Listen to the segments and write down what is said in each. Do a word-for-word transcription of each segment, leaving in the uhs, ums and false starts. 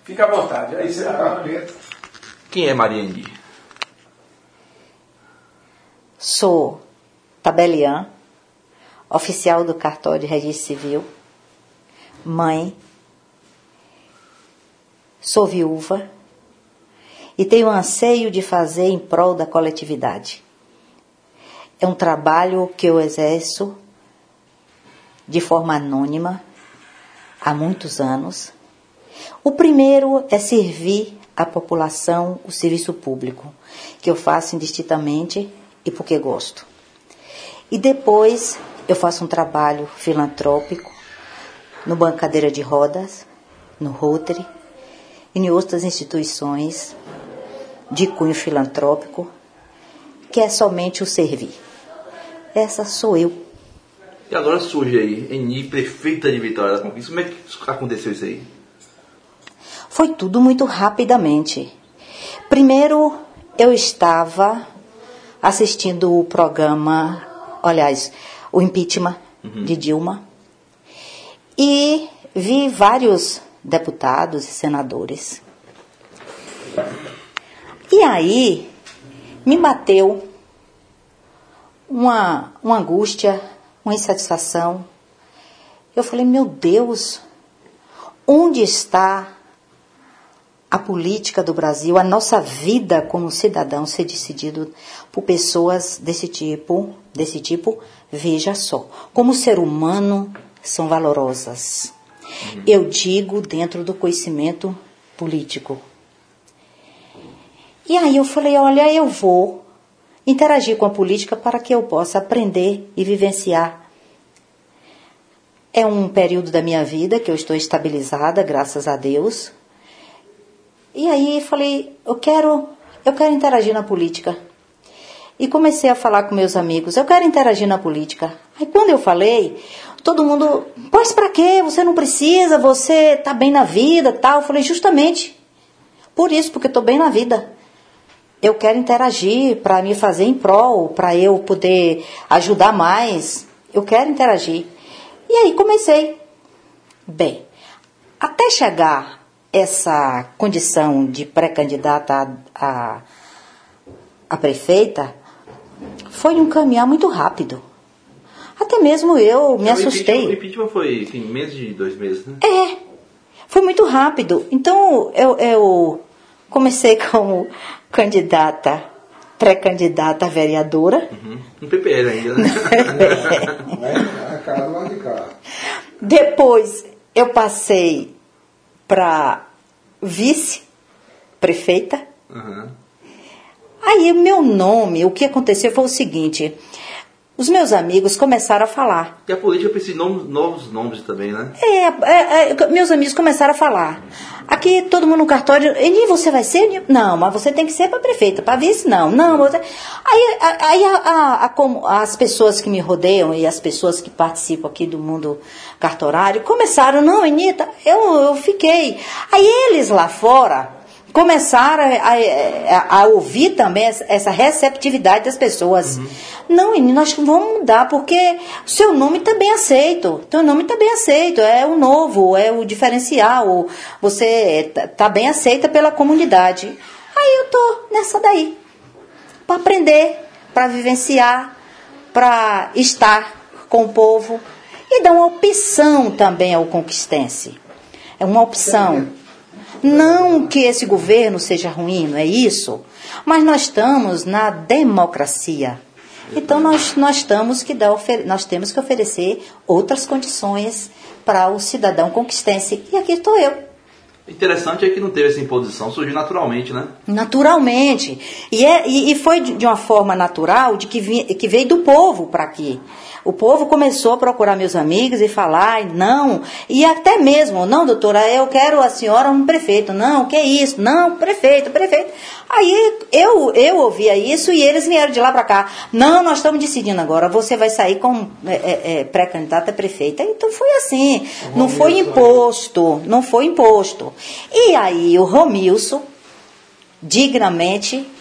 Fica à vontade. Aí você tá... Quem é Maria Eni? Sou tabeliã, oficial do cartório de registro civil, mãe, sou viúva e tenho anseio de fazer em prol da coletividade. É um trabalho que eu exerço de forma anônima há muitos anos. O primeiro é servir à população o serviço público, que eu faço indistintamente e porque gosto. E depois eu faço um trabalho filantrópico no Banco Cadeira de Rodas, no Rotary e em outras instituições de cunho filantrópico, que é somente o servir. Essa sou eu. E agora surge aí, Eni, prefeita de Vitória da Conquista. Como é que aconteceu isso aí? Foi tudo muito rapidamente. Primeiro, eu estava assistindo o programa, aliás, o impeachment uhum. de Dilma, e vi vários deputados e senadores. E aí, me bateu uma, uma angústia, uma insatisfação. Eu falei, meu Deus, onde está a política do Brasil, a nossa vida como cidadão ser decidido por pessoas desse tipo, desse tipo, veja só, como ser humano são valorosas. Uhum. Eu digo dentro do conhecimento político. E aí eu falei, olha, eu vou interagir com a política para que eu possa aprender e vivenciar. É um período da minha vida que eu estou estabilizada, graças a Deus. E aí falei, eu quero, eu quero interagir na política. E comecei a falar com meus amigos, eu quero interagir na política. Aí quando eu falei, todo mundo, pois pra quê? Você não precisa, você tá bem na vida, tal. Eu falei, justamente, por isso, porque eu tô bem na vida. Eu quero interagir para me fazer em prol, para eu poder ajudar mais. Eu quero interagir. E aí comecei. Bem, até chegar essa condição de pré-candidata a, a, a prefeita, foi um caminhar muito rápido. Até mesmo eu me assustei. O impeachment foi, enfim, menos de dois meses, né? É, foi muito rápido. Então, eu, eu comecei como candidata, pré-candidata a vereadora. Uhum. No P P L ainda, né? É, casa lá de cá. Depois, eu passei para vice-prefeita. Uhum. Aí, meu nome, o que aconteceu foi o seguinte... Os meus amigos começaram a falar. E a política precisa de novos, novos nomes também, né? É, é, é, meus amigos começaram a falar. Aqui, todo mundo no cartório, Eni, você vai ser? Não, mas você tem que ser para prefeita, para vice, não. Não, você... Aí, aí a, a, a, as pessoas que me rodeiam e as pessoas que participam aqui do mundo cartorário começaram, não, Enita, eu, eu fiquei. Aí eles lá fora começaram a, a, a ouvir também essa receptividade das pessoas. Uhum. Não, Eni, nós vamos mudar, porque o seu nome está bem aceito. Teu nome está bem aceito, é o novo, é o diferencial, você está bem aceita pela comunidade. Aí eu tô nessa daí, para aprender, para vivenciar, para estar com o povo e dar uma opção também ao conquistense. É uma opção. Não que esse governo seja ruim, não é isso, mas nós estamos na democracia. Então nós, nós, estamos que dar, nós temos que oferecer outras condições para o cidadão conquistense. E aqui estou eu. Interessante é que não teve essa imposição, surgiu naturalmente, né? Naturalmente. E, é, e, e foi de uma forma natural de que, vi, que veio do povo para aqui. O povo começou a procurar meus amigos e falar, não, e até mesmo, não, doutora, eu quero a senhora um prefeito. Não, que isso? Não, prefeito, prefeito. Aí eu, eu ouvia isso e eles vieram de lá para cá. Não, nós estamos decidindo agora, você vai sair como é, é, pré-candidata a prefeita. Então foi assim, não foi imposto, não foi imposto. E aí o Romilson, dignamente,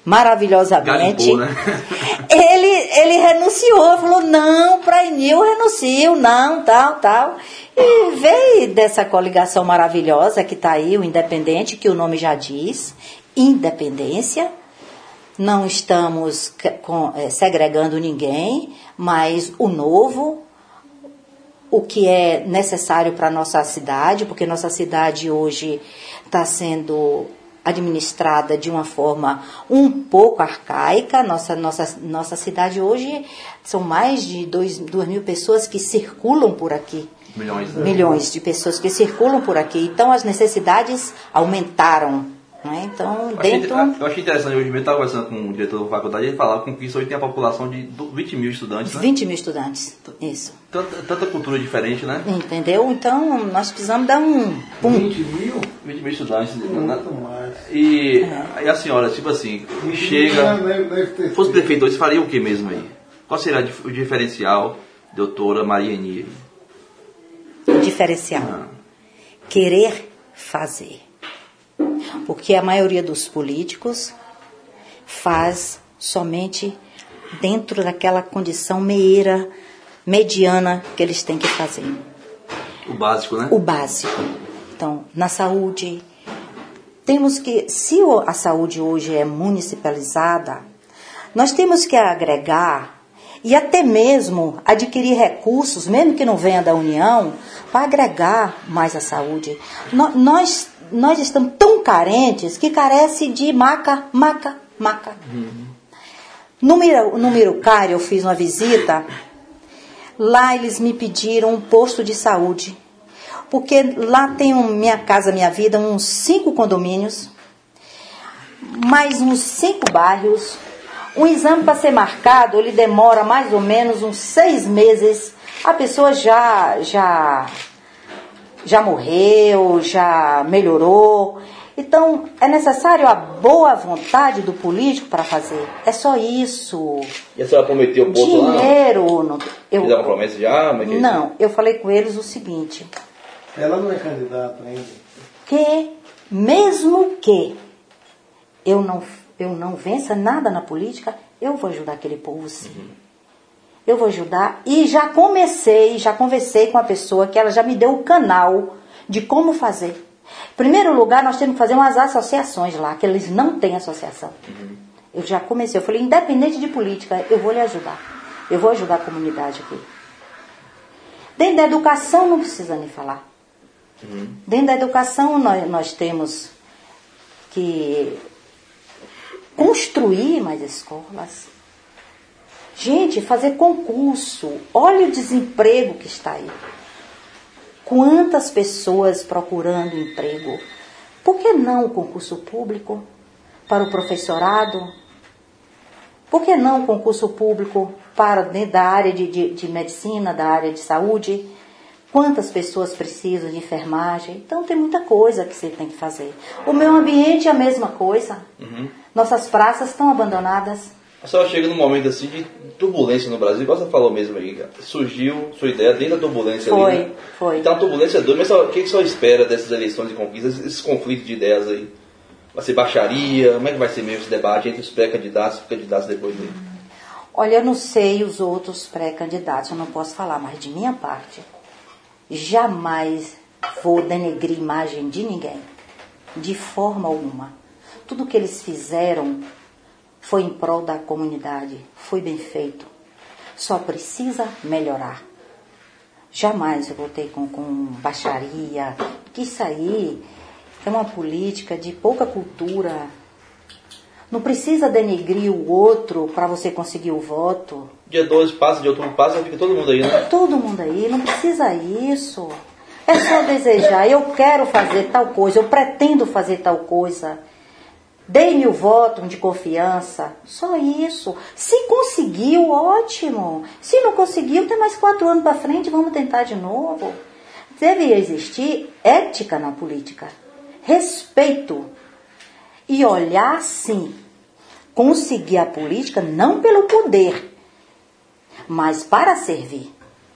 maravilhosamente. Garimpou, né? ele, ele renunciou, falou, não, para Eni eu renuncio, não, tal, tal. E veio dessa coligação maravilhosa que está aí, o Independente, que o nome já diz, independência. Não estamos com, é, segregando ninguém, mas o novo, o que é necessário para a nossa cidade, porque nossa cidade hoje está sendo administrada de uma forma um pouco arcaica. Nossa, nossa, nossa cidade hoje são mais de dois, duas mil pessoas que circulam por aqui. Milhões, né? Milhões de pessoas que circulam por aqui. Então as necessidades aumentaram. Né? Então, eu dentro... Achei, eu achei interessante, hoje mesmo eu estava conversando com o diretor da faculdade, ele falava com que isso hoje tem a população de vinte mil estudantes, né? vinte mil estudantes, isso. Tanta, tanta cultura diferente, né? Entendeu? Então, nós precisamos dar um... Pum. vinte mil? vinte mil estudantes. Muito mais. E, É. e a senhora, tipo assim, chega... Deve fosse prefeito hoje, faria o que mesmo aí? Qual seria o diferencial, doutora Maria Eni? O diferencial. Ah. Querer fazer. Porque a maioria dos políticos faz somente dentro daquela condição meieira, mediana que eles têm que fazer. O básico, né? O básico. Então, na saúde, temos que, se a saúde hoje é municipalizada, nós temos que agregar e até mesmo adquirir recursos, mesmo que não venha da União, para agregar mais a saúde. No, nós, nós estamos tão carentes que carece de maca, maca, maca. Uhum. No, no Mirucário, eu fiz uma visita, lá eles me pediram um posto de saúde, porque lá tem um Minha Casa Minha Vida, uns cinco condomínios, mais uns cinco bairros. Um exame para ser marcado, ele demora mais ou menos uns seis meses. A pessoa já, já, já morreu, já melhorou. Então, é necessário a boa vontade do político para fazer. É só isso. E a senhora prometeu o posto lá? Dinheiro. Não, eu, fizeram uma promessa já? Mas que não, eu falei com eles o seguinte. Ela não é candidata ainda. Que, mesmo que eu não... eu não vença nada na política, eu vou ajudar aquele povo sim. Uhum. Eu vou ajudar. E já comecei, já conversei com a pessoa que ela já me deu o canal de como fazer. Em primeiro lugar, nós temos que fazer umas associações lá, que eles não têm associação. Uhum. Eu já comecei, eu falei, independente de política, eu vou lhe ajudar. Eu vou ajudar a comunidade aqui. Dentro da educação, não precisa nem falar. Uhum. Dentro da educação, nós, nós temos que... construir mais escolas. Gente, fazer concurso. Olha o desemprego que está aí. Quantas pessoas procurando emprego. Por que não o concurso público para o professorado? Por que não o concurso público para dentro da área de, de, de medicina, da área de saúde? Quantas pessoas precisam de enfermagem? Então tem muita coisa que você tem que fazer. O meio ambiente é a mesma coisa. Uhum. Nossas praças estão abandonadas. A senhora chega num momento assim de turbulência no Brasil, igual você falou mesmo aí. Surgiu sua ideia dentro da turbulência foi, ali. Né? Foi, Então a turbulência é doida, mas o que a senhora espera dessas eleições e conquistas, esses conflitos de ideias aí? Vai ser baixaria? Como é que vai ser mesmo esse debate entre os pré-candidatos e os candidatos depois dele? Olha, eu não sei os outros pré-candidatos, eu não posso falar, mas de minha parte, jamais vou denegrir imagem de ninguém, de forma alguma. Tudo que eles fizeram foi em prol da comunidade, foi bem feito. Só precisa melhorar. Jamais eu voltei com, com baixaria, que isso aí é uma política de pouca cultura. Não precisa denegrir o outro para você conseguir o voto. Dia doze passa, de outubro passa, fica todo mundo aí, né? Todo mundo aí, não precisa isso. É só desejar, eu quero fazer tal coisa, eu pretendo fazer tal coisa. Dei-me o voto de confiança, só isso. Se conseguiu, ótimo. Se não conseguiu, tem mais quatro anos para frente, vamos tentar de novo. Deve existir ética na política, respeito. E olhar, sim, conseguir a política não pelo poder, mas para servir.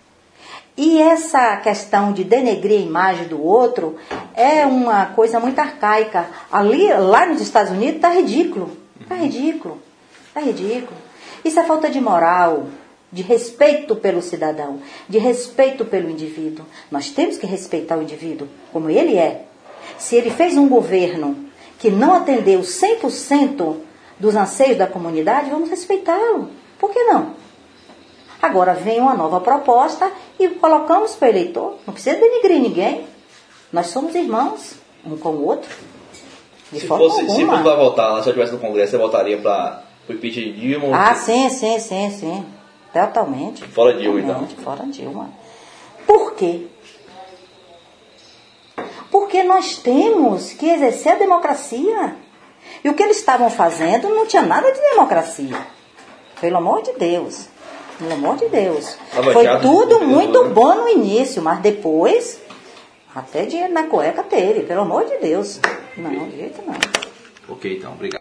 E essa questão de denegrir a imagem do outro é uma coisa muito arcaica. Ali, lá nos Estados Unidos está ridículo. Tá ridículo. Tá ridículo. Isso é falta de moral, de respeito pelo cidadão, de respeito pelo indivíduo. Nós temos que respeitar o indivíduo como ele é. Se ele fez um governo que não atendeu cem por cento dos anseios da comunidade, vamos respeitá-lo. Por que não? Agora vem uma nova proposta e colocamos para o eleitor. Não precisa denigrir ninguém. Nós somos irmãos, um com o outro. De Se forma fosse, se alguma. fosse para votar, lá, se eu estivesse no Congresso, você votaria para o impeachment de Dilma? Ah, sim, sim, sim, sim. Totalmente. Fora Dilma, então. Totalmente, fora Dilma. Por quê? Porque nós temos que exercer a democracia. E o que eles estavam fazendo não tinha nada de democracia. Pelo amor de Deus. Pelo amor de Deus. Foi tudo muito bom no início, mas depois, até dinheiro na cueca teve. Pelo amor de Deus. Não, de jeito não. Ok, então, obrigado.